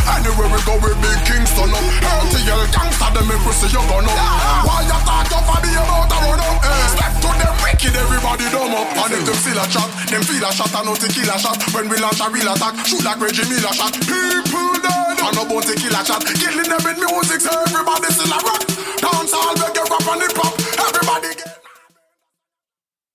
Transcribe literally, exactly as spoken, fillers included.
Anywhere we go, we big Kingston up. L T L gangsta, them make we see you gun up. Why you talk up for the about to run up? Step to them wicked, everybody dumb up. And if them feel a shot, them feel a shot and no tequila shot. When we launch a real attack, shoot like Reggie Miller shot. People dead, and no bounty killer shot. Killing them in music, so everybody still a run.